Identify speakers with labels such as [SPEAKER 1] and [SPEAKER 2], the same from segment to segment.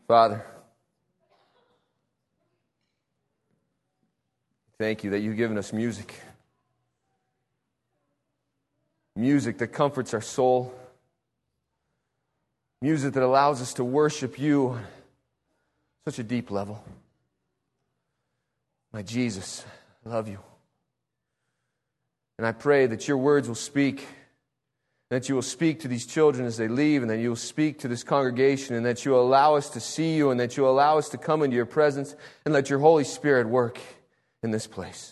[SPEAKER 1] Father, thank you that you've given us music. Music that comforts our soul. Music that allows us to worship you on such a deep level. My Jesus, I love you. And I pray that your words will speak, that you will speak to these children as they leave, and that you will speak to this congregation, and that you will allow us to see you, and that you will allow us to come into your presence, and let your Holy Spirit work in this place.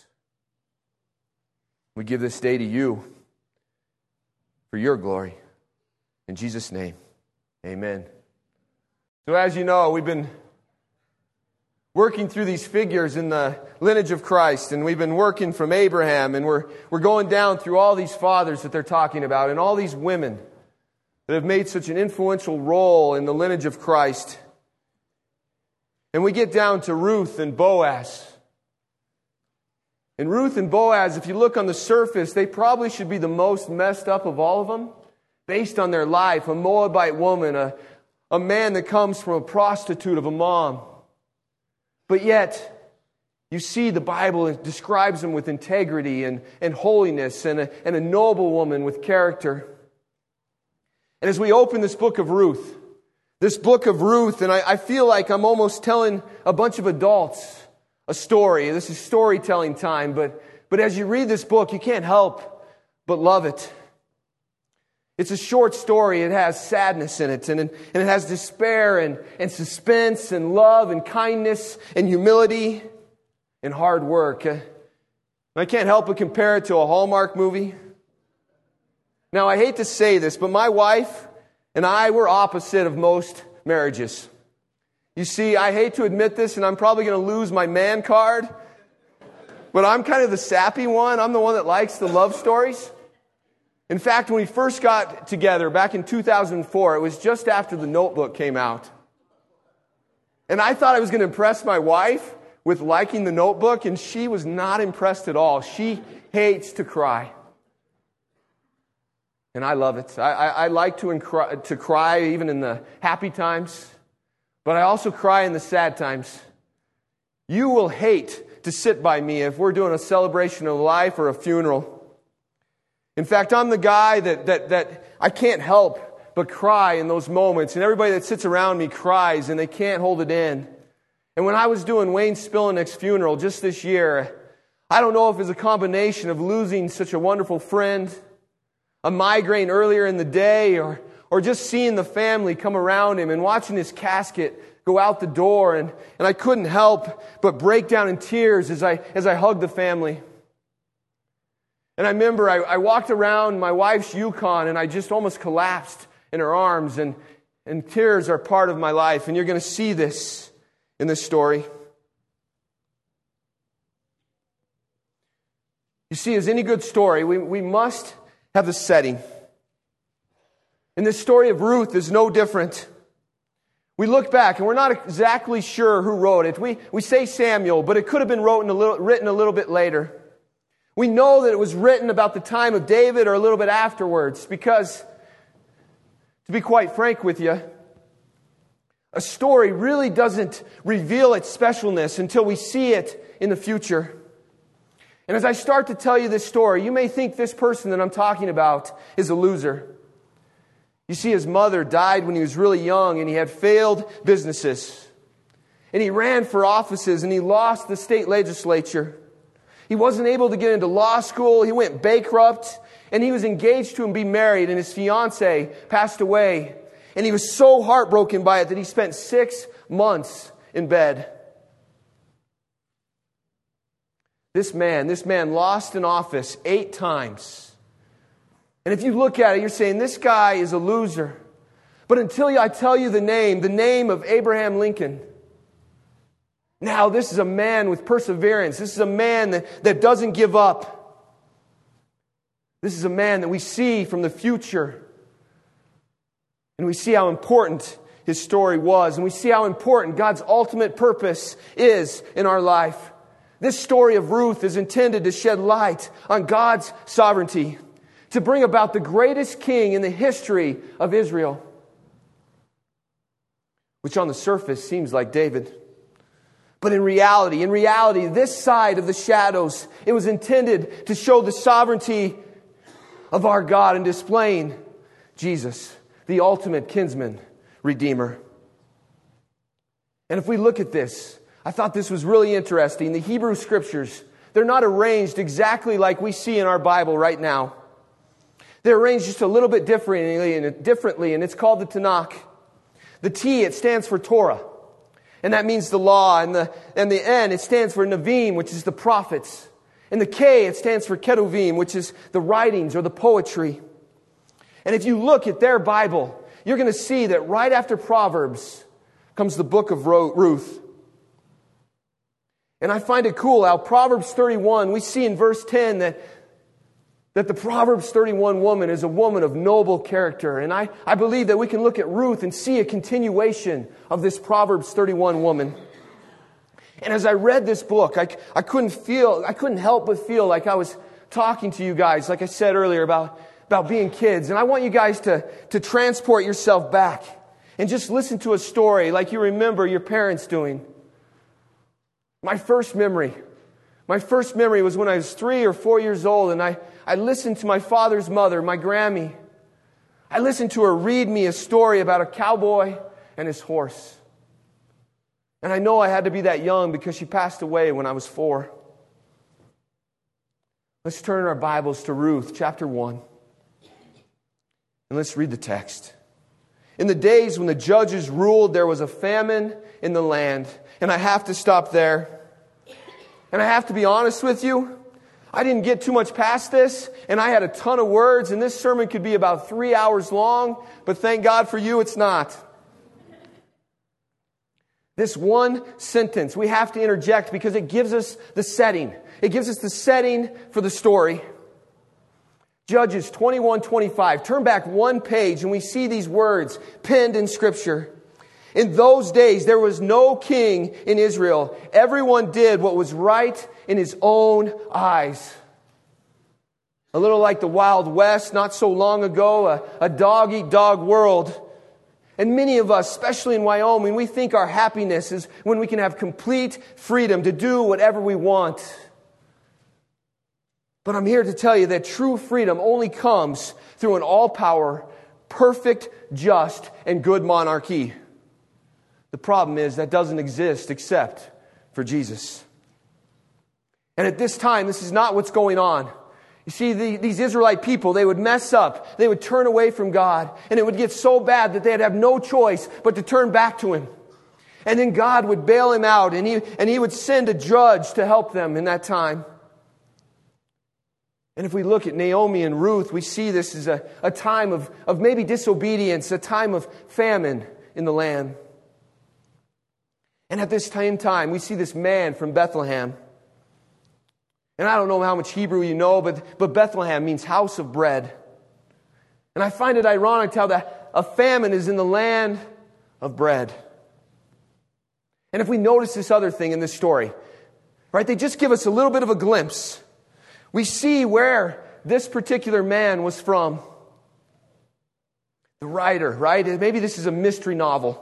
[SPEAKER 1] We give this day to you for your glory. In Jesus' name, amen. So as you know, we've been working through these figures in the lineage of Christ, and we've been working from Abraham, and we're going down through all these fathers that they're talking about, and all these women that have made such an influential role in the lineage of Christ. And we get down to Ruth and Boaz. And Ruth and Boaz, if you look on the surface, they probably should be the most messed up of all of them, based on their life. A Moabite woman, a man that comes from a prostitute of a mom. But yet, you see the Bible describes them with integrity and holiness and a noble woman with character. And as we open this book of Ruth, and I feel like I'm almost telling a bunch of adults a story. This is storytelling time, but as you read this book, you can't help but love it. It's a short story. It has sadness in it, and it has despair and suspense and love and kindness and humility and hard work. I can't help but compare it to a Hallmark movie. Now, I hate to say this, but my wife and I were opposite of most marriages. You see, I hate to admit this, and I'm probably going to lose my man card, but I'm kind of the sappy one. I'm the one that likes the love stories. In fact, when we first got together back in 2004, it was just after The Notebook came out. And I thought I was going to impress my wife with liking The Notebook, and she was not impressed at all. She hates to cry. And I love it. I like to cry even in the happy times, but I also cry in the sad times. You will hate to sit by me if we're doing a celebration of life or a funeral. In fact, I'm the guy that I can't help but cry in those moments. And everybody that sits around me cries and they can't hold it in. And when I was doing Wayne Spillenick's funeral just this year, I don't know if it's a combination of losing such a wonderful friend, a migraine earlier in the day, or just seeing the family come around him and watching his casket go out the door. And I couldn't help but break down in tears as I hugged the family. And I remember I walked around my wife's Yukon and I just almost collapsed in her arms. And tears are part of my life. And you're going to see this in this story. You see, as any good story, we must have the setting. And this story of Ruth is no different. We look back and we're not exactly sure who wrote it. We say Samuel, but it could have been written a little bit later. We know that it was written about the time of David or a little bit afterwards because, to be quite frank with you, a story really doesn't reveal its specialness until we see it in the future. And as I start to tell you this story, you may think this person that I'm talking about is a loser. You see, his mother died when he was really young and he had failed businesses. And he ran for offices and he lost the state legislature. He wasn't able to get into law school. He went bankrupt. And he was engaged to be married. And his fiancée passed away. And he was so heartbroken by it that he spent 6 months in bed. This man lost an office 8 times. And if you look at it, you're saying, this guy is a loser. But until I tell you the name of Abraham Lincoln, now, this is a man with perseverance. This is a man that doesn't give up. This is a man that we see from the future. And we see how important his story was. And we see how important God's ultimate purpose is in our life. This story of Ruth is intended to shed light on God's sovereignty, to bring about the greatest king in the history of Israel. which on the surface seems like David. But in reality, this side of the shadows, it was intended to show the sovereignty of our God and displaying Jesus, the ultimate kinsman, redeemer. And if we look at this, I thought this was really interesting. The Hebrew Scriptures, they're not arranged exactly like we see in our Bible right now. They're arranged just a little bit differently, and it's called the Tanakh. The T, it stands for Torah. And that means the law. And the N, it stands for Nevi'im, which is the prophets. And the K, it stands for Ketuvim, which is the writings or the poetry. And if you look at their Bible, you're going to see that right after Proverbs comes the book of Ruth. And I find it cool how Proverbs 31, we see in verse 10 that the Proverbs 31 woman is a woman of noble character. And I believe that we can look at Ruth and see a continuation of this Proverbs 31 woman. And as I read this book, I couldn't help but feel like I was talking to you guys, like I said earlier, about being kids. And I want you guys to transport yourself back and just listen to a story like you remember your parents doing. My first memory was when I was 3 or 4 years old, and I listened to my father's mother, my Grammy. I listened to her read me a story about a cowboy and his horse. And I know I had to be that young because she passed away when I was 4. Let's turn our Bibles to Ruth, chapter 1. And let's read the text. In the days when the judges ruled, there was a famine in the land. And I have to stop there. And I have to be honest with you, I didn't get too much past this, and I had a ton of words, and this sermon could be about 3 hours long, but thank God for you, it's not. This one sentence we have to interject because it gives us the setting. It gives us the setting for the story. Judges 21:25. Turn back one page and we see these words penned in Scripture. In those days, there was no king in Israel. Everyone did what was right in his own eyes. A little like the Wild West, not so long ago, a dog-eat-dog world. And many of us, especially in Wyoming, we think our happiness is when we can have complete freedom to do whatever we want. But I'm here to tell you that true freedom only comes through an all-power, perfect, just, and good monarchy. The problem is that doesn't exist except for Jesus. And at this time, this is not what's going on. You see, these Israelite people, they would mess up. They would turn away from God. And it would get so bad that they'd have no choice but to turn back to Him. And then God would bail Him out. And He would send a judge to help them in that time. And if we look at Naomi and Ruth, we see this as a time of maybe disobedience, a time of famine in the land. And at this same time, we see this man from Bethlehem. And I don't know how much Hebrew you know, but Bethlehem means house of bread. And I find it ironic how that a famine is in the land of bread. And if we notice this other thing in this story, right, they just give us a little bit of a glimpse. We see where this particular man was from. The writer, right? Maybe this is a mystery novel.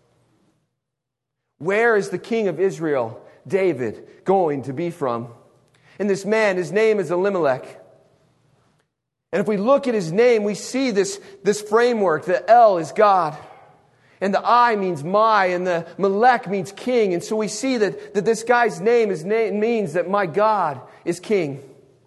[SPEAKER 1] Where is the king of Israel, David, going to be from? And this man, his name is Elimelech. And if we look at his name, we see this framework. The El is God. And the I means my. And the Melech means king. And so we see that this guy's name means that my God is king.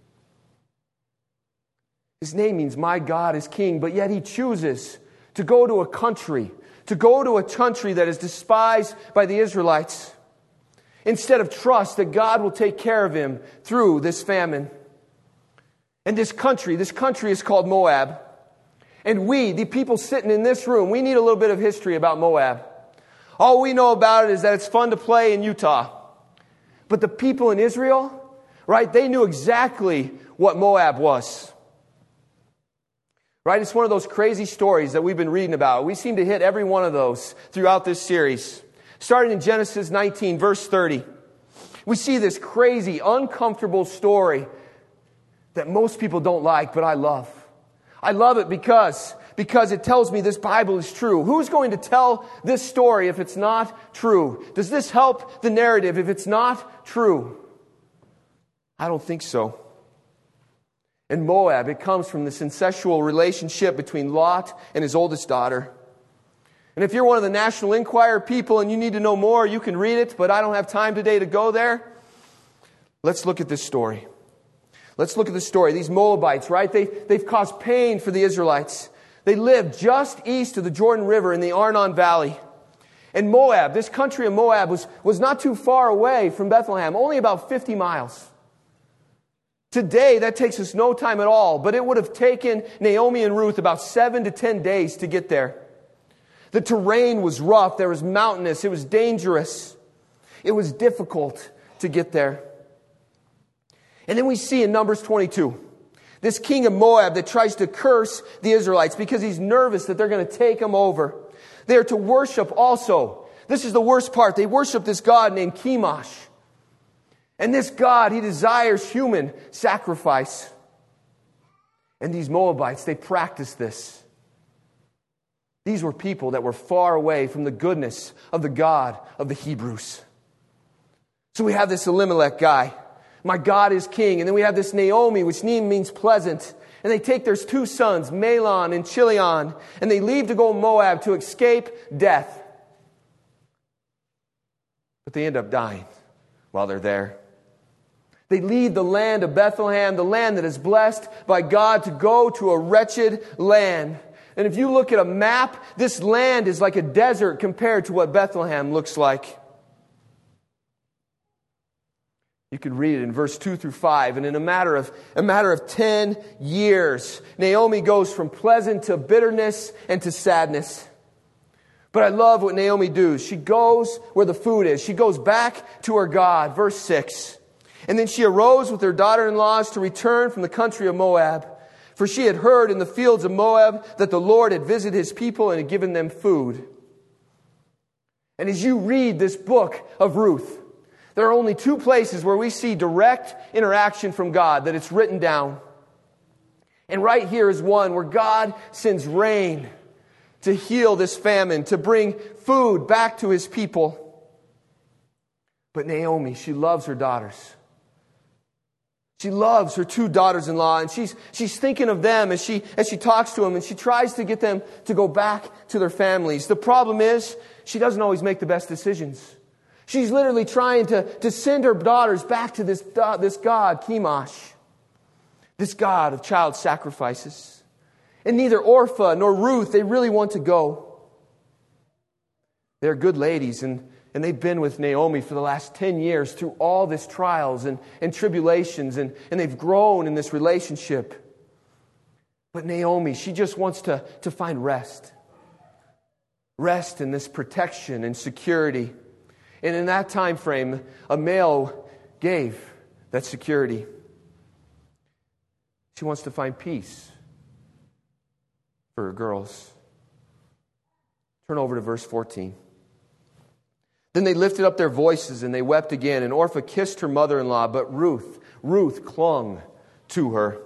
[SPEAKER 1] His name means my God is king. But yet he chooses to go to a country that is despised by the Israelites, instead of trust that God will take care of him through this famine. And this country is called Moab. And we, the people sitting in this room, we need a little bit of history about Moab. All we know about it is that it's fun to play in Utah. But the people in Israel, right, they knew exactly what Moab was. Right? It's one of those crazy stories that we've been reading about. We seem to hit every one of those throughout this series. Starting in Genesis 19, verse 30. We see this crazy, uncomfortable story that most people don't like, but I love. I love it because because it tells me this Bible is true. Who's going to tell this story if it's not true? Does this help the narrative if it's not true? I don't think so. In Moab, it comes from this incestual relationship between Lot and his oldest daughter. And if you're one of the National Enquirer people and you need to know more, you can read it, but I don't have time today to go there. Let's look at this story. Let's look at the story. These Moabites, right? They've caused pain for the Israelites. They lived just east of the Jordan River in the Arnon Valley. And Moab, this country of Moab, was not too far away from Bethlehem, only about 50 miles. Today, that takes us no time at all, but it would have taken Naomi and Ruth about 7 to 10 days to get there. The terrain was rough, there was mountainous, it was dangerous. It was difficult to get there. And then we see in Numbers 22, this king of Moab that tries to curse the Israelites because he's nervous that they're going to take him over. They are to worship also. This is the worst part. They worship this god named Chemosh. And this god, he desires human sacrifice. And these Moabites, they practice this. These were people that were far away from the goodness of the God of the Hebrews. So we have this Elimelech guy. My God is king. And then we have this Naomi, which means pleasant. And they take their 2 sons, Mahlon and Chilion, and they leave to go to Moab to escape death. But they end up dying while they're there. They leave the land of Bethlehem, the land that is blessed by God, to go to a wretched land. And if you look at a map, this land is like a desert compared to what Bethlehem looks like. You could read it in verse 2 through 5. And in a matter of 10 years, Naomi goes from pleasant to bitterness and to sadness. But I love what Naomi does. She goes where the food is. She goes back to her God. Verse 6. And then she arose with her daughter-in-laws to return from the country of Moab. For she had heard in the fields of Moab that the Lord had visited His people and had given them food. And as you read this book of Ruth, there are only 2 places where we see direct interaction from God, that it's written down. And right here is one where God sends rain to heal this famine, to bring food back to His people. But Naomi, she loves her daughters. She loves her 2 daughters-in-law, and she's thinking of them as she talks to them, and she tries to get them to go back to their families. The problem is, she doesn't always make the best decisions. She's literally trying to send her daughters back to this god, Chemosh, this god of child sacrifices. And neither Orpah nor Ruth, they really want to go. They're good ladies, and they've been with Naomi for the last 10 years through all this trials and tribulations, and they've grown in this relationship. But Naomi, she just wants to find rest. Rest in this protection and security. And in that time frame, a male gave that security. She wants to find peace for her girls. Turn over to verse 14. Then they lifted up their voices and they wept again. And Orpah kissed her mother-in-law, but Ruth clung to her.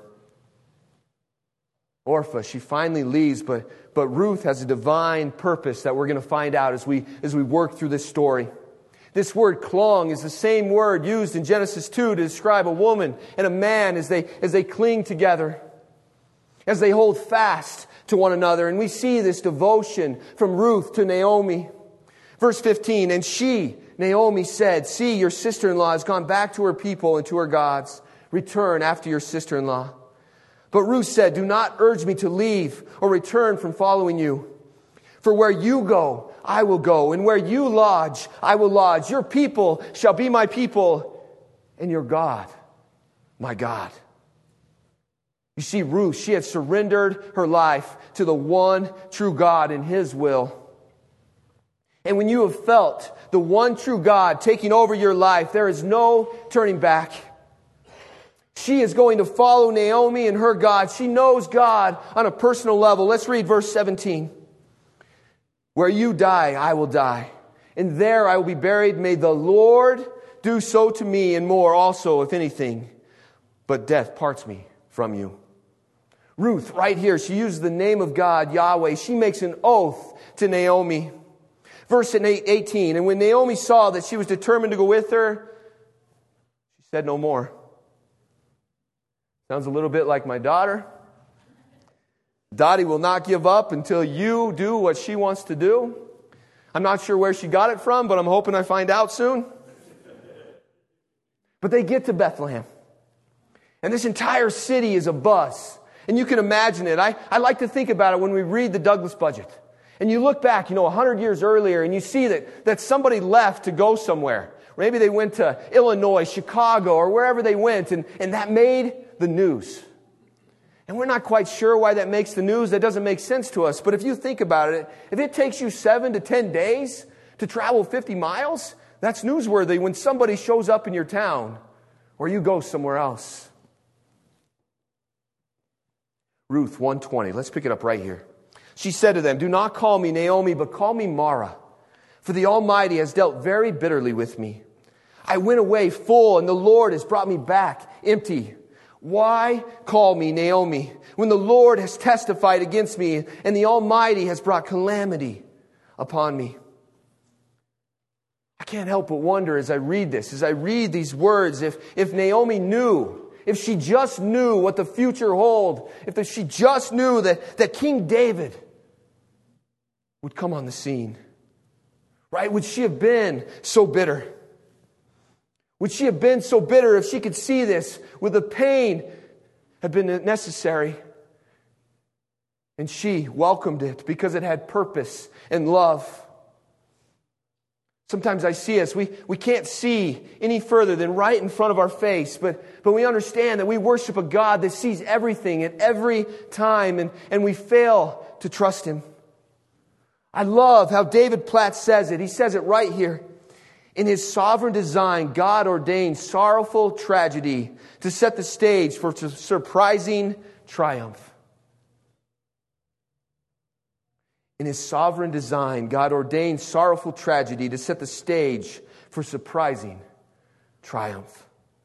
[SPEAKER 1] Orpah, she finally leaves, but Ruth has a divine purpose that we're going to find out as we work through this story. This word clung is the same word used in Genesis 2 to describe a woman and a man as they cling together, as they hold fast to one another. And we see this devotion from Ruth to Naomi. Verse 15, and she, Naomi, said, see, your sister-in-law has gone back to her people and to her gods. Return after your sister-in-law. But Ruth said, do not urge me to leave or return from following you. For where you go, I will go, and where you lodge, I will lodge. Your people shall be my people, and your God, my God. You see, Ruth, she had surrendered her life to the one true God and His will. And when you have felt the one true God taking over your life, there is no turning back. She is going to follow Naomi and her God. She knows God on a personal level. Let's read verse 17. Where you die, I will die, and there I will be buried. May the Lord do so to me and more also, if anything, but death parts me from you. Ruth, right here, she uses the name of God, Yahweh. She makes an oath to Naomi. Verse 18, and when Naomi saw that she was determined to go with her, she said no more. Sounds a little bit like my daughter. Dottie will not give up until you do what she wants to do. I'm not sure where she got it from, but I'm hoping I find out soon. But they get to Bethlehem. And this entire city is abuzz. And you can imagine it. I like to think about it when we read the Douglas budget. And you look back, 100 years earlier, and you see that somebody left to go somewhere. Maybe they went to Illinois, Chicago, or wherever they went, and that made the news. And we're not quite sure why that makes the news. That doesn't make sense to us. But if you think about it, if it takes you 7 to 10 days to travel 50 miles, that's newsworthy when somebody shows up in your town or you go somewhere else. Ruth 1:20. Let's pick it up right here. She said to them, do not call me Naomi, but call me Mara, for the Almighty has dealt very bitterly with me. I went away full, and the Lord has brought me back empty. Why call me Naomi, when the Lord has testified against me, and the Almighty has brought calamity upon me? I can't help but wonder as I read this, as I read these words, if Naomi knew, if she just knew what the future held, if she just knew that King David would come on the scene, right? Would she have been so bitter? Would she have been so bitter if she could see this with the pain had been necessary? And she welcomed it because it had purpose and love. Sometimes I see us, we can't see any further than right in front of our face, but we understand that we worship a God that sees everything at every time, and we fail to trust Him. I love how David Platt says it. He says it right here. In His sovereign design, God ordained sorrowful tragedy to set the stage for surprising triumph. In His sovereign design, God ordained sorrowful tragedy to set the stage for surprising triumph.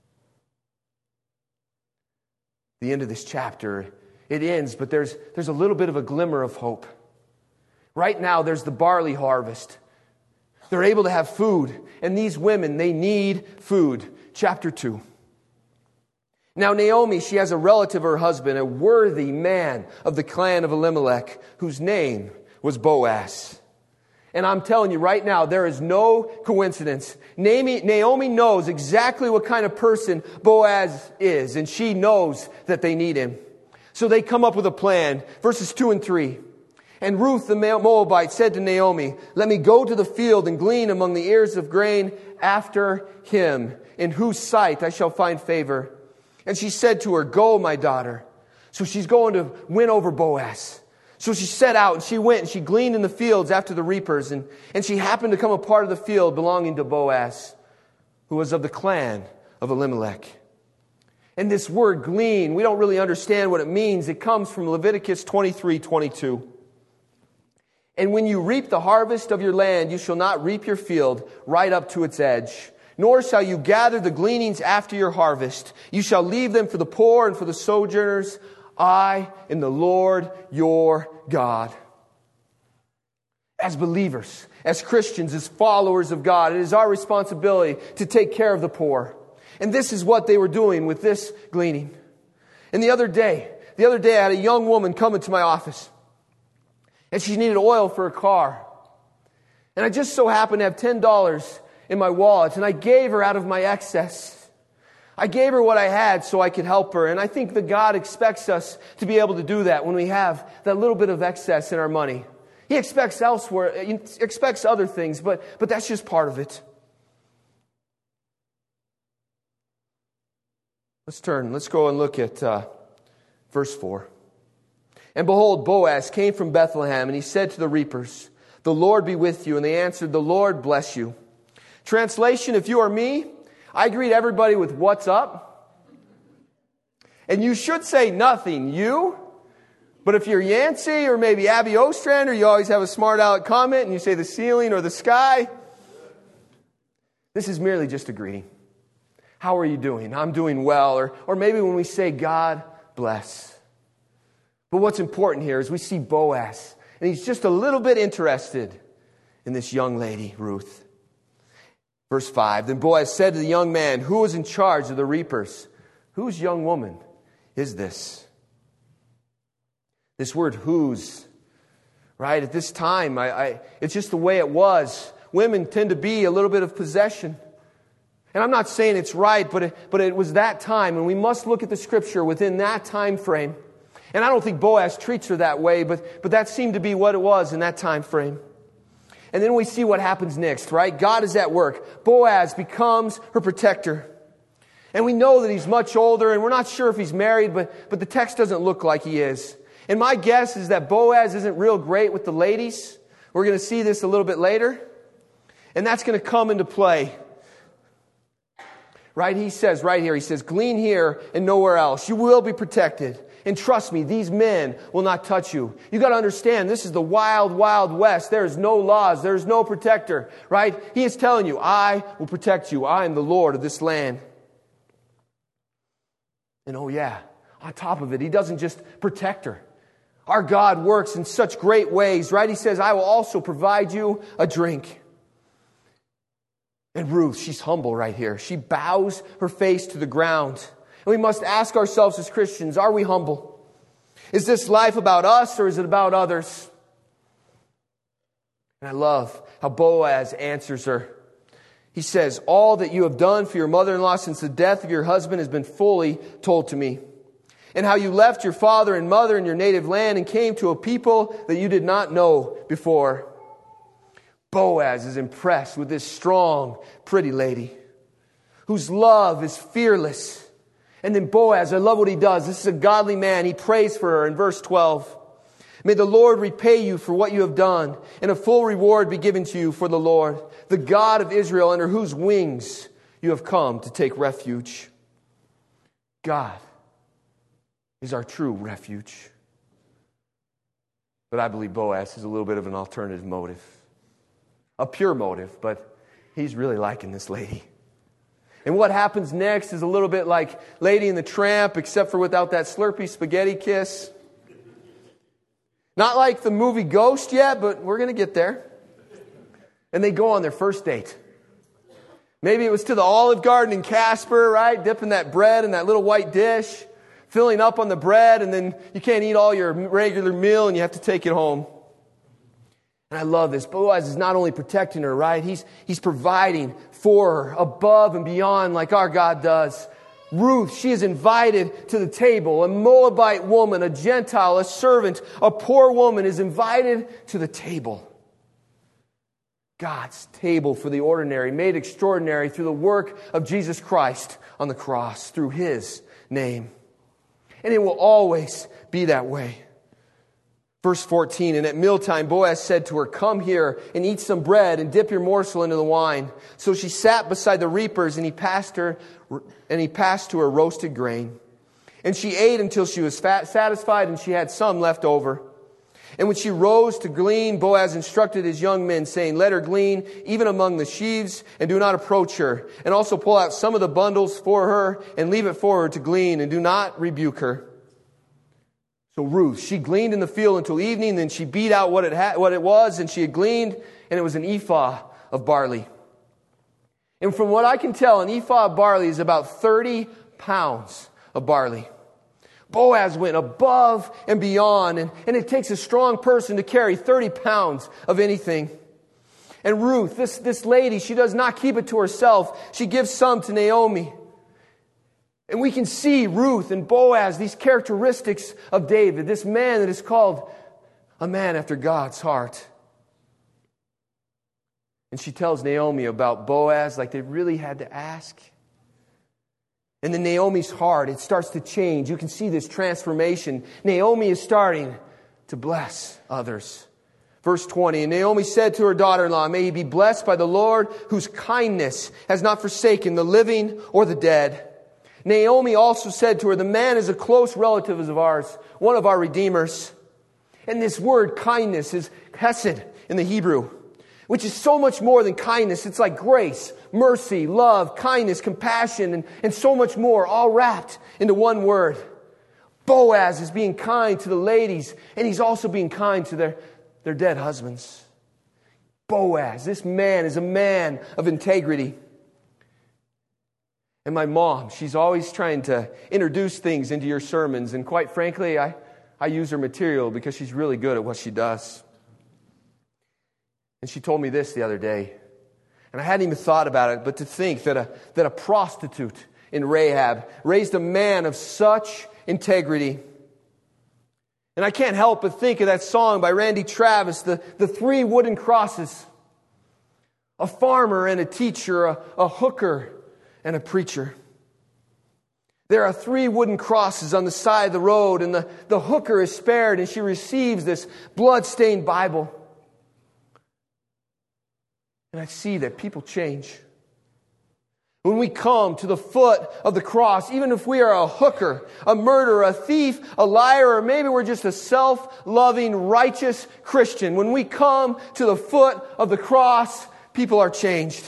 [SPEAKER 1] The end of this chapter, it ends, but there's a little bit of a glimmer of hope. Right now, there's the barley harvest. They're able to have food, and these women, they need food. Chapter 2. Now Naomi, she has a relative of her husband, a worthy man of the clan of Elimelech, whose name was Boaz. And I'm telling you right now, there is no coincidence. Naomi knows exactly what kind of person Boaz is, and she knows that they need him. So they come up with a plan. Verses 2 and 3. And Ruth the Moabite said to Naomi, let me go to the field and glean among the ears of grain after him, in whose sight I shall find favor. And she said to her, go, my daughter. So she's going to win over Boaz. So she set out and she went and she gleaned in the fields after the reapers. And she happened to come a part of the field belonging to Boaz, who was of the clan of Elimelech. And this word glean, we don't really understand what it means. It comes from Leviticus 23:22. And when you reap the harvest of your land, you shall not reap your field right up to its edge, nor shall you gather the gleanings after your harvest. You shall leave them for the poor and for the sojourners. I am the Lord your God. As believers, as Christians, as followers of God, it is our responsibility to take care of the poor. And this is what they were doing with this gleaning. And the other day I had a young woman come into my office. And she needed oil for her car. And I just so happened to have $10 in my wallet. And I gave her out of my excess. I gave her what I had so I could help her. And I think that God expects us to be able to do that when we have that little bit of excess in our money. He expects elsewhere, He expects other things, but that's just part of it. Let's go and look at verse 4. And behold, Boaz came from Bethlehem, and he said to the reapers, the Lord be with you. And they answered, the Lord bless you. Translation, if you are me, I greet everybody with what's up. And you should say nothing, you. But if you're Yancey or maybe Abby Ostrander, you always have a smart aleck comment and you say the ceiling or the sky. This is merely just a greeting. How are you doing? I'm doing well. Or maybe when we say God bless. But what's important here is we see Boaz, and he's just a little bit interested in this young lady, Ruth. Verse 5, then Boaz said to the young man, who is in charge of the reapers? Whose young woman is this? This word whose, right? At this time, it's just the way it was. Women tend to be a little bit of possession. And I'm not saying it's right, but it was that time, and we must look at the Scripture within that time frame. And I don't think Boaz treats her that way, but that seemed to be what it was in that time frame. And then we see what happens next, right? God is at work. Boaz becomes her protector. And we know that he's much older, and we're not sure if he's married, but the text doesn't look like he is. And my guess is that Boaz isn't real great with the ladies. We're going to see this a little bit later. And that's going to come into play. Right? He says right here, he says, glean here and nowhere else. You will be protected. And trust me, these men will not touch you. You got to understand, this is the wild, wild west. There is no laws. There is no protector. Right? He is telling you, I will protect you. I am the Lord of this land. And oh yeah, on top of it, he doesn't just protect her. Our God works in such great ways, right? He says, I will also provide you a drink. And Ruth, she's humble right here. She bows her face to the ground. And we must ask ourselves as Christians, are we humble? Is this life about us or is it about others? And I love how Boaz answers her. He says, all that you have done for your mother-in-law since the death of your husband has been fully told to me. And how you left your father and mother in your native land and came to a people that you did not know before. Boaz is impressed with this strong, pretty lady whose love is fearless. And then Boaz, I love what he does. This is a godly man. He prays for her in verse 12. May the Lord repay you for what you have done, and a full reward be given to you for the Lord, the God of Israel, under whose wings you have come to take refuge. God is our true refuge. But I believe Boaz is a little bit of an alternative motive. A pure motive, but he's really liking this lady. And what happens next is a little bit like Lady and the Tramp, except for without that Slurpee spaghetti kiss. Not like the movie Ghost yet, but we're going to get there. And they go on their first date. Maybe it was to the Olive Garden in Casper, right? Dipping that bread in that little white dish, filling up on the bread, and then you can't eat all your regular meal and you have to take it home. And I love this. Boaz is not only protecting her, right? He's providing for her above and beyond like our God does. Ruth, she is invited to the table. A Moabite woman, a Gentile, a servant, a poor woman is invited to the table. God's table for the ordinary, made extraordinary through the work of Jesus Christ on the cross, through His name. And it will always be that way. Verse 14, and at mealtime Boaz said to her, come here and eat some bread and dip your morsel into the wine. So she sat beside the reapers, and he passed to her roasted grain. And she ate until she was satisfied, and she had some left over. And when she rose to glean, Boaz instructed his young men, saying, let her glean even among the sheaves, and do not approach her. And also pull out some of the bundles for her, and leave it for her to glean, and do not rebuke her. So Ruth, she gleaned in the field until evening, then she beat out what it was, and she had gleaned, and it was an ephah of barley. And from what I can tell, an ephah of barley is about 30 pounds of barley. Boaz went above and beyond, and it takes a strong person to carry 30 pounds of anything. And Ruth, this lady, she does not keep it to herself. She gives some to Naomi. And we can see Ruth and Boaz, these characteristics of David, this man that is called a man after God's heart. And she tells Naomi about Boaz like they really had to ask. And then Naomi's heart, it starts to change. You can see this transformation. Naomi is starting to bless others. Verse 20, and Naomi said to her daughter-in-law, may he be blessed by the Lord, whose kindness has not forsaken the living or the dead. Naomi also said to her, the man is a close relative of ours, one of our redeemers. And this word kindness is hesed in the Hebrew, which is so much more than kindness. It's like grace, mercy, love, kindness, compassion, and so much more, all wrapped into one word. Boaz is being kind to the ladies, and he's also being kind to their dead husbands. Boaz, this man is a man of integrity. And my mom, she's always trying to introduce things into your sermons. And quite frankly, I use her material because she's really good at what she does. And she told me this the other day. And I hadn't even thought about it, but to think that a prostitute in Rahab raised a man of such integrity. And I can't help but think of that song by Randy Travis, the three wooden crosses. A farmer and a teacher, a hooker and a preacher. There are three wooden crosses on the side of the road, and the hooker is spared, and she receives this blood-stained Bible. And I see that people change. When we come to the foot of the cross, even if we are a hooker, a murderer, a thief, a liar, or maybe we're just a self-loving, righteous Christian, when we come to the foot of the cross, people are changed.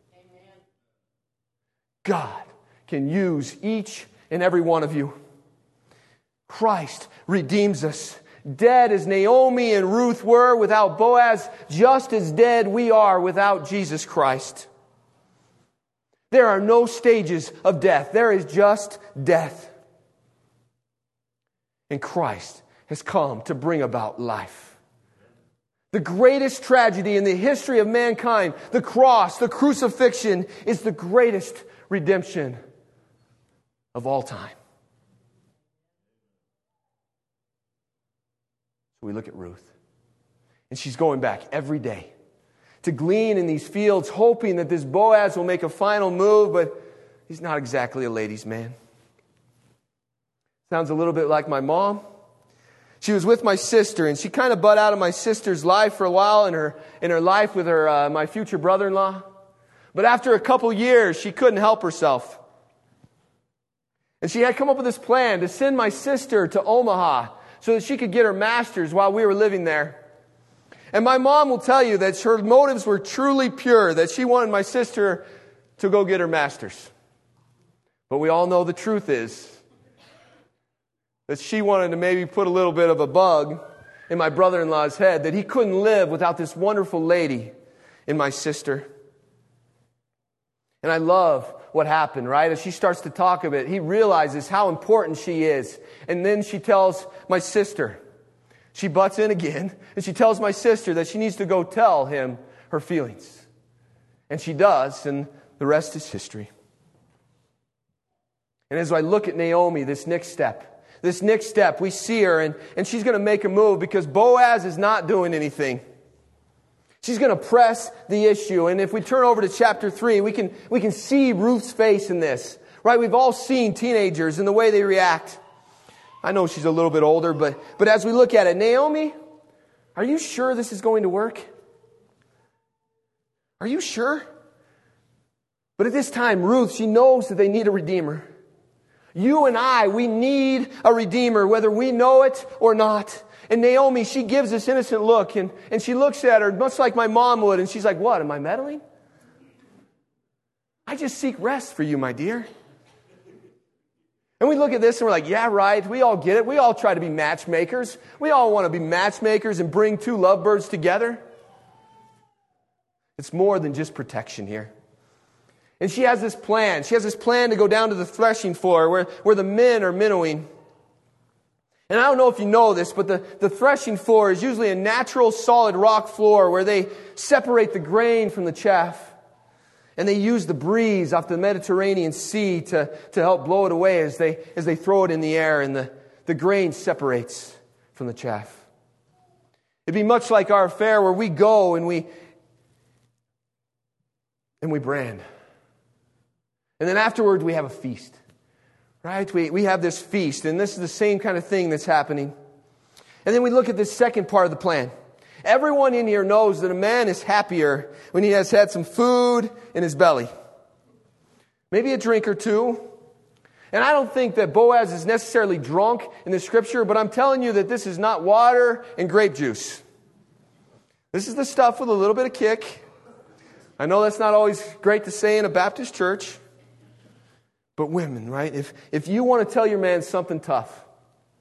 [SPEAKER 1] God can use each and every one of you. Christ redeems us. Dead as Naomi and Ruth were without Boaz, just as dead we are without Jesus Christ. There are no stages of death. There is just death. And Christ has come to bring about life. The greatest tragedy in the history of mankind, the cross, the crucifixion, is the greatest redemption of all time. So we look at Ruth. And she's going back every day to glean in these fields, hoping that this Boaz will make a final move, but he's not exactly a ladies' man. Sounds a little bit like my mom. She was with my sister, and she kind of butt out of my sister's life for a while in her life with her my future brother-in-law. But after a couple years, she couldn't help herself. And she had come up with this plan to send my sister to Omaha so that she could get her master's while we were living there. And my mom will tell you that her motives were truly pure, that she wanted my sister to go get her master's. But we all know the truth is that she wanted to maybe put a little bit of a bug in my brother-in-law's head, that he couldn't live without this wonderful lady in my sister. And I love what happened, right? As she starts to talk of it, he realizes how important she is. And then she tells my sister, she butts in again, and she tells my sister that she needs to go tell him her feelings. And she does, and the rest is history. And as I look at Naomi, this next step, we see her, and she's going to make a move because Boaz is not doing anything. She's going to press the issue. And if we turn over to chapter 3, we can see Ruth's face in this. Right? We've all seen teenagers and the way they react. I know she's a little bit older, but as we look at it, Naomi, are you sure this is going to work? Are you sure? But at this time, Ruth, she knows that they need a redeemer. You and I, we need a redeemer, whether we know it or not. And Naomi, she gives this innocent look, and she looks at her much like my mom would, and she's like, what, am I meddling? I just seek rest for you, my dear. And we look at this and we're like, yeah, right, we all get it. We all try to be matchmakers. We all want to be matchmakers and bring two lovebirds together. It's more than just protection here. And she has this plan. She has this plan to go down to the threshing floor where the men are minnowing. And I don't know if you know this, but the threshing floor is usually a natural solid rock floor where they separate the grain from the chaff. And they use the breeze off the Mediterranean Sea to help blow it away as they throw it in the air, and the grain separates from the chaff. It'd be much like our fair where we go and we brand. And then afterwards we have a feast. Right? We have this feast, and this is the same kind of thing that's happening. And then we look at this second part of the plan. Everyone in here knows that a man is happier when he has had some food in his belly. Maybe a drink or two. And I don't think that Boaz is necessarily drunk in the scripture, but I'm telling you that this is not water and grape juice. This is the stuff with a little bit of kick. I know that's not always great to say in a Baptist church. But women, right? If you want to tell your man something tough,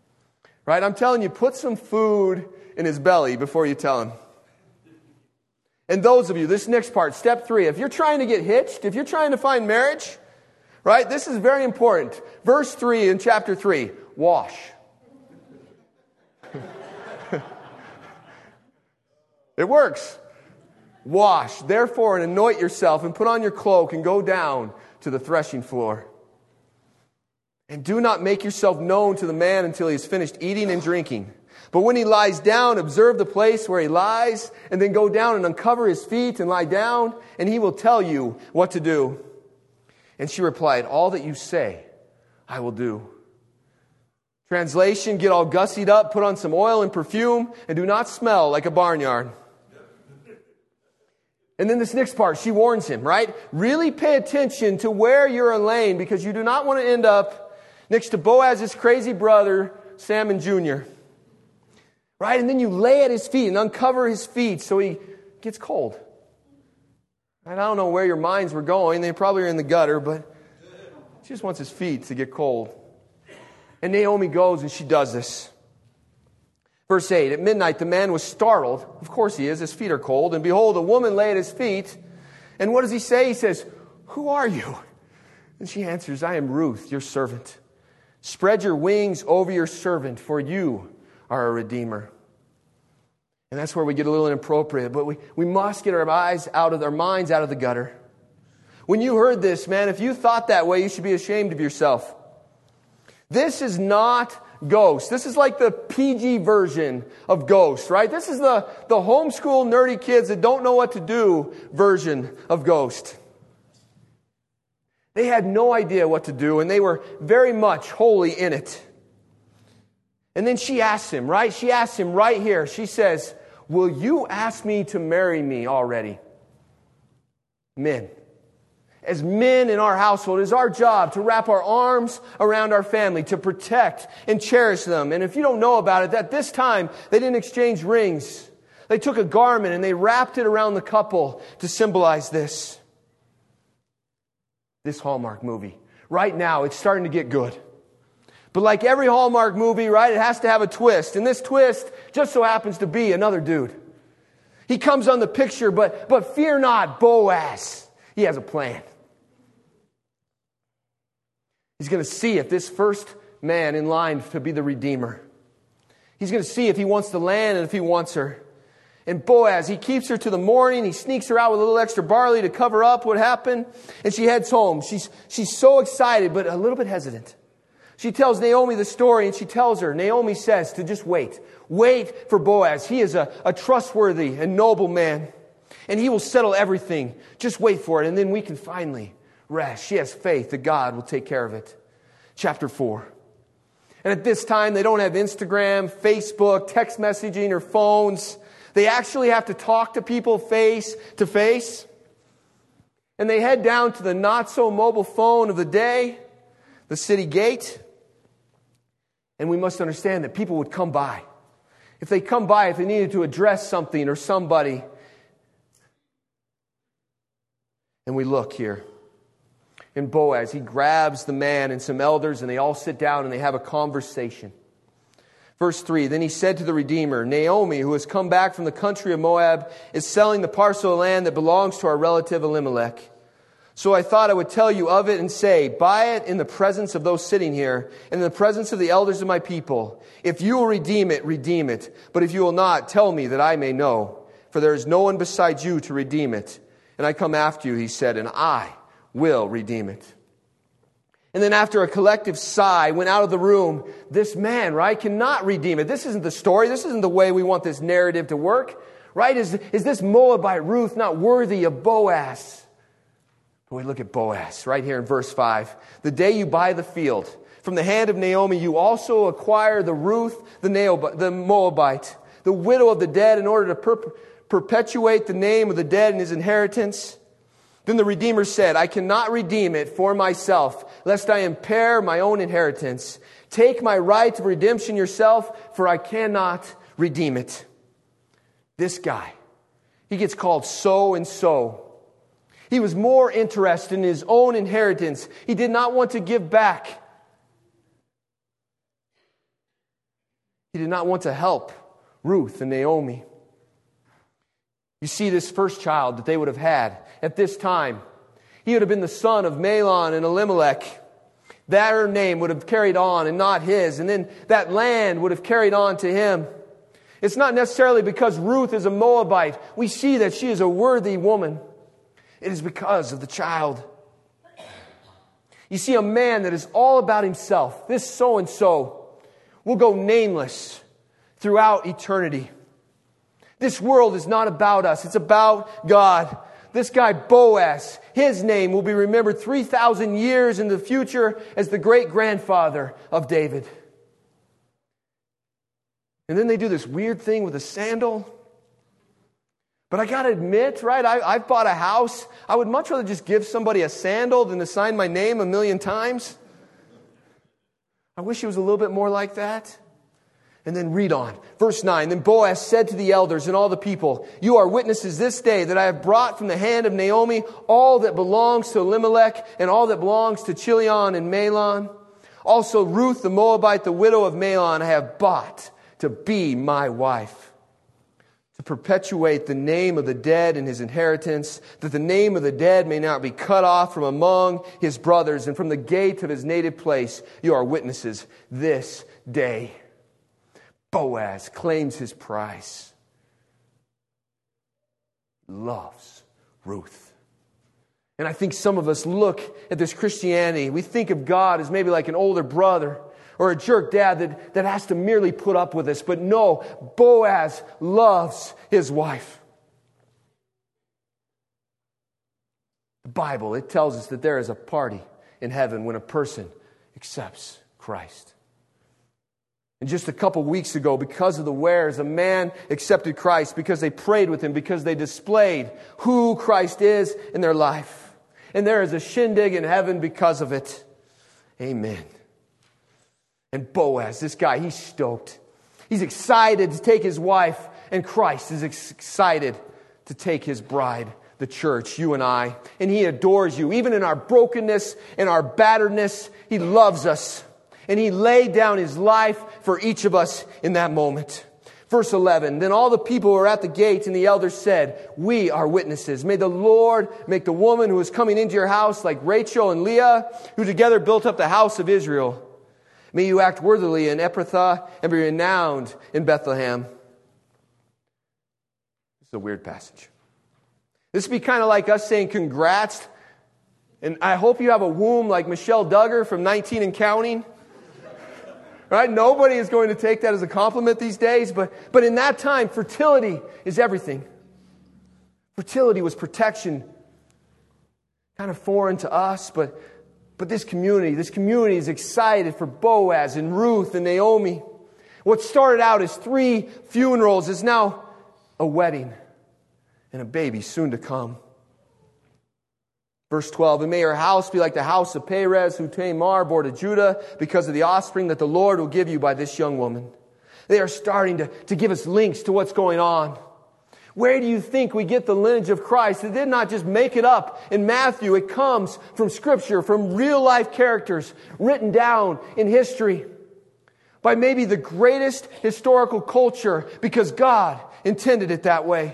[SPEAKER 1] Right? I'm telling you, put some food in his belly before you tell him. And those of you, this next part, step 3, if you're trying to get hitched, if you're trying to find marriage, right, this is very important. Verse 3 in chapter 3, wash. It works. Wash, therefore, and anoint yourself, and put on your cloak, and go down to the threshing floor. And do not make yourself known to the man until he has finished eating and drinking. But when he lies down, observe the place where he lies, and then go down and uncover his feet and lie down, and he will tell you what to do. And she replied, all that you say, I will do. Translation, get all gussied up, put on some oil and perfume, and do not smell like a barnyard. And then this next part, she warns him, right? Really pay attention to where you're laying, because you do not want to end up next to Boaz's crazy brother, Salmon Jr. Right? And then you lay at his feet and uncover his feet so he gets cold. And I don't know where your minds were going. They probably are in the gutter, but she just wants his feet to get cold. And Naomi goes and she does this. Verse 8, at midnight the man was startled. Of course he is. His feet are cold. And behold, a woman lay at his feet. And what does he say? He says, who are you? And she answers, I am Ruth, your servant. Spread your wings over your servant, for you are a redeemer. And that's where we get a little inappropriate. But we must get our minds out of the gutter. When you heard this, man, if you thought that way, you should be ashamed of yourself. This is not Ghost. This is like the PG version of Ghost, right? This is the homeschool nerdy kids that don't know what to do version of Ghost. They had no idea what to do, and they were very much wholly in it. And then she asks him, right? She asks him right here. She says, will you ask me to marry me already? Men. As men in our household, it is our job to wrap our arms around our family, to protect and cherish them. And if you don't know about it, at this time, they didn't exchange rings. They took a garment and they wrapped it around the couple to symbolize this. This Hallmark movie. Right now, it's starting to get good. But like every Hallmark movie, right, it has to have a twist. And this twist just so happens to be another dude. He comes on the picture, but fear not, Boaz. He has a plan. He's going to see if this first man in line to be the Redeemer. He's going to see if he wants the land and if he wants her. And Boaz, he keeps her to the morning. He sneaks her out with a little extra barley to cover up what happened. And she heads home. She's so excited, but a little bit hesitant. She tells Naomi the story, and she tells her, Naomi says to just wait. Wait for Boaz. He is a trustworthy and noble man. And he will settle everything. Just wait for it, and then we can finally rest. She has faith that God will take care of it. Chapter 4. And at this time, they don't have Instagram, Facebook, text messaging, or phones. They actually have to talk to people face to face. And they head down to the not-so-mobile phone of the day, the city gate. And we must understand that people would come by. If they come by, if they needed to address something or somebody. And we look here. And Boaz, he grabs the man and some elders, and they all sit down and they have a conversation. Verse 3, then he said to the Redeemer, Naomi, who has come back from the country of Moab, is selling the parcel of land that belongs to our relative Elimelech. So I thought I would tell you of it and say, buy it in the presence of those sitting here, and in the presence of the elders of my people. If you will redeem it, redeem it. But if you will not, tell me that I may know. For there is no one besides you to redeem it. And I come after you, he said, and I will redeem it. And then after a collective sigh went out of the room, this man, right, cannot redeem it. This isn't the story. This isn't the way we want this narrative to work, right? Is this Moabite Ruth not worthy of Boaz? But we look at Boaz right here in verse 5. The day you buy the field from the hand of Naomi, you also acquire the Ruth, the Moabite, the widow of the dead, in order to perpetuate the name of the dead and his inheritance. Then the Redeemer said, I cannot redeem it for myself, lest I impair my own inheritance. Take my right of redemption yourself, for I cannot redeem it. This guy, he gets called so-and-so. He was more interested in his own inheritance. He did not want to give back. He did not want to help Ruth and Naomi. You see, this first child that they would have had at this time, he would have been the son of Mahlon and Elimelech. Their name would have carried on and not his. And then that land would have carried on to him. It's not necessarily because Ruth is a Moabite. We see that she is a worthy woman. It is because of the child. You see, a man that is all about himself, this so-and-so, will go nameless throughout eternity. This world is not about us. It's about God. This guy, Boaz, his name will be remembered 3,000 years in the future as the great-grandfather of David. And then they do this weird thing with a sandal. But I got to admit, right, I've bought a house. I would much rather just give somebody a sandal than to sign my name 1,000,000 times. I wish it was a little bit more like that. And then read on. Verse 9, Then Boaz said to the elders and all the people, You are witnesses this day that I have brought from the hand of Naomi all that belongs to Elimelech and all that belongs to Chilion and Mahlon. Also Ruth the Moabite, the widow of Mahlon, I have bought to be my wife, to perpetuate the name of the dead in his inheritance, that the name of the dead may not be cut off from among his brothers and from the gate of his native place. You are witnesses this day. Boaz claims his prize. Loves Ruth. And I think some of us look at this Christianity. We think of God as maybe like an older brother or a jerk dad that has to merely put up with us. But no, Boaz loves his wife. The Bible, it tells us that there is a party in heaven when a person accepts Christ. And just a couple weeks ago, because of the Wares, a man accepted Christ because they prayed with him, because they displayed who Christ is in their life. And there is a shindig in heaven because of it. Amen. And Boaz, this guy, he's stoked. He's excited to take his wife, and Christ is excited to take his bride, the church, you and I. And he adores you. Even in our brokenness and our batteredness, he loves us. And he laid down his life for each of us in that moment. Verse 11, Then all the people were at the gate, and the elders said, We are witnesses. May the Lord make the woman who is coming into your house like Rachel and Leah, who together built up the house of Israel. May you act worthily in Ephrathah and be renowned in Bethlehem. This is a weird passage. This would be kind of like us saying congrats. And I hope you have a womb like Michelle Duggar from 19 and Counting. Right? Nobody is going to take that as a compliment these days, but in that time, fertility is everything. Fertility was protection. Kind of foreign to us, but this community is excited for Boaz and Ruth and Naomi. What started out as 3 funerals is now a wedding and a baby soon to come. Verse 12, And may her house be like the house of Perez, who Tamar bore to Judah, because of the offspring that the Lord will give you by this young woman. They are starting to give us links to what's going on. Where do you think we get the lineage of Christ? They did not just make it up in Matthew. It comes from Scripture, from real-life characters written down in history by maybe the greatest historical culture, because God intended it that way.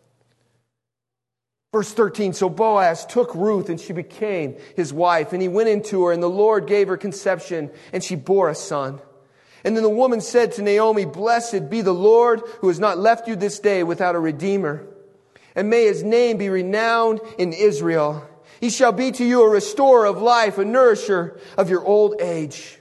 [SPEAKER 1] Verse 13, So Boaz took Ruth, and she became his wife. And he went into her, and the Lord gave her conception, and she bore a son. And then the woman said to Naomi, Blessed be the Lord, who has not left you this day without a redeemer. And may his name be renowned in Israel. He shall be to you a restorer of life, a nourisher of your old age.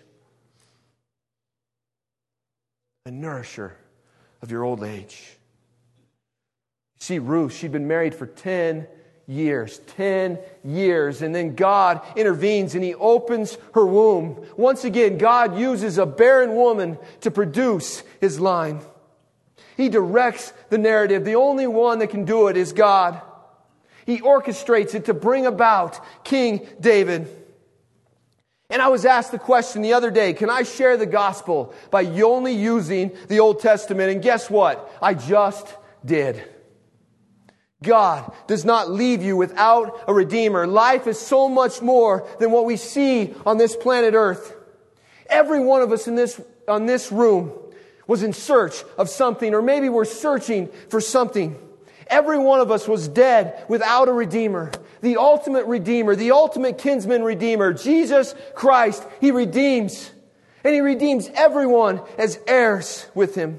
[SPEAKER 1] A nourisher of your old age. See, Ruth, she'd been married for 10 years. 10 years. And then God intervenes and He opens her womb. Once again, God uses a barren woman to produce His line. He directs the narrative. The only one that can do it is God. He orchestrates it to bring about King David. And I was asked the question the other day, can I share the gospel by only using the Old Testament? And guess what? I just did. God does not leave you without a Redeemer. Life is so much more than what we see on this planet Earth. Every one of us on this room, was in search of something, or maybe we're searching for something. Every one of us was dead without a Redeemer. The ultimate Redeemer, the ultimate kinsman Redeemer, Jesus Christ. He redeems. And He redeems everyone as heirs with Him.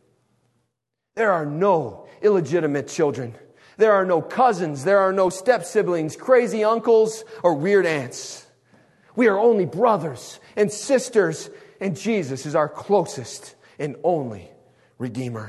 [SPEAKER 1] There are no illegitimate children. There are no cousins. There are no step-siblings, crazy uncles, or weird aunts. We are only brothers and sisters, and Jesus is our closest and only Redeemer.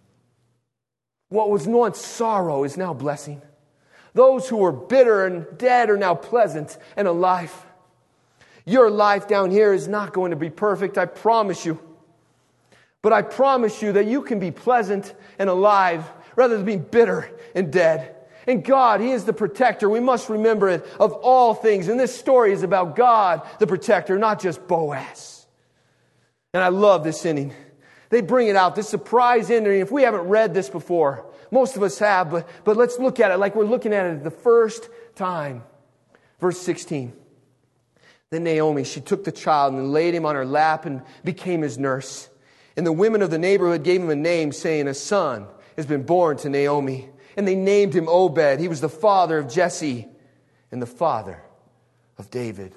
[SPEAKER 1] What was once sorrow is now blessing. Those who were bitter and dead are now pleasant and alive. Your life down here is not going to be perfect, I promise you. But I promise you that you can be pleasant and alive rather than being bitter and dead. And God, He is the protector. We must remember it of all things. And this story is about God, the protector, not just Boaz. And I love this ending. They bring it out, this surprise ending. If we haven't read this before, most of us have, but let's look at it like we're looking at it the first time. Verse 16. Then Naomi, she took the child and laid him on her lap and became his nurse. And the women of the neighborhood gave him a name, saying, a son has been born to Naomi. And they named him Obed. He was the father of Jesse and the father of David.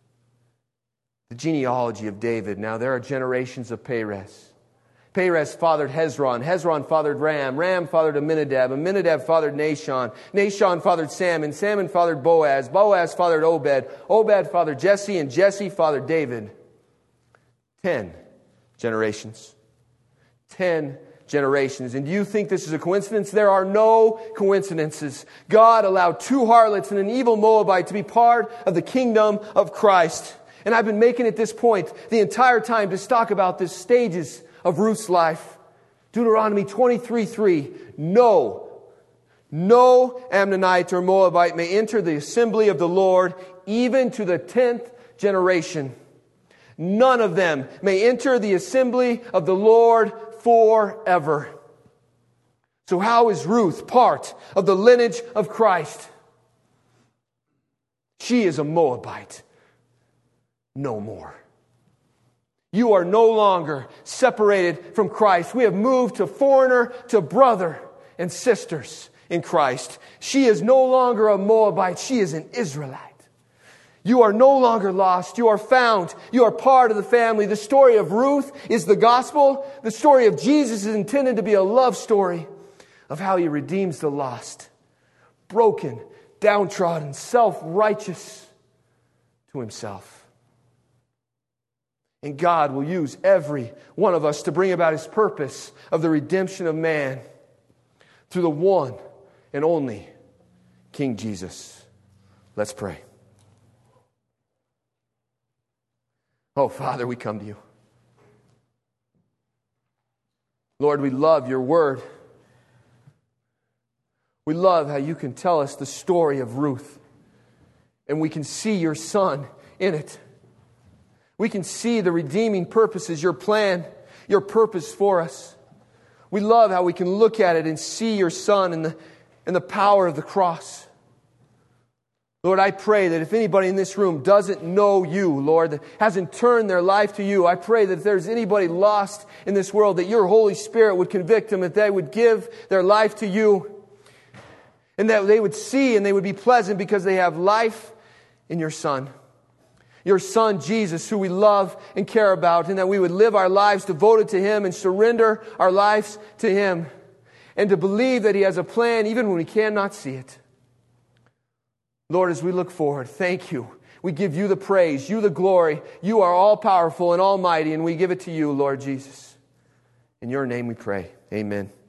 [SPEAKER 1] The genealogy of David. Now there are generations of Perez. Perez fathered Hezron. Hezron fathered Ram. Ram fathered Amminadab. Amminadab fathered Nahshon. Nahshon fathered Salmon. Salmon fathered Boaz. Boaz fathered Obed. Obed fathered Jesse. And Jesse fathered David. 10 generations. 10 generations. And do you think this is a coincidence? There are no coincidences. God allowed 2 harlots and an evil Moabite to be part of the kingdom of Christ. And I've been making it this point the entire time to talk about the stages of Ruth's life. Deuteronomy 23:3. No Ammonite or Moabite may enter the assembly of the Lord even to the 10th generation. None of them may enter the assembly of the Lord forever. So how is Ruth part of the lineage of Christ? She is a Moabite. No more. You are no longer separated from Christ. We have moved to foreigner to brother and sisters in Christ. She is no longer a Moabite. She is an Israelite. You are no longer lost. You are found. You are part of the family. The story of Ruth is the gospel. The story of Jesus is intended to be a love story of how He redeems the lost, broken, downtrodden, self-righteous to Himself. And God will use every one of us to bring about His purpose of the redemption of man through the one and only King Jesus. Let's pray. Oh, Father, we come to You. Lord, we love Your word. We love how You can tell us the story of Ruth. And we can see Your Son in it. We can see the redeeming purposes, Your plan, Your purpose for us. We love how we can look at it and see Your Son and the power of the cross. Lord, I pray that if anybody in this room doesn't know You, Lord, that hasn't turned their life to You, I pray that if there's anybody lost in this world, that Your Holy Spirit would convict them, that they would give their life to You, and that they would see and they would be pleasant because they have life in Your Son. Your Son, Jesus, who we love and care about, and that we would live our lives devoted to Him and surrender our lives to Him, and to believe that He has a plan even when we cannot see it. Lord, as we look forward, thank You. We give You the praise, You the glory. You are all powerful and almighty, and we give it to You, Lord Jesus. In Your name we pray. Amen.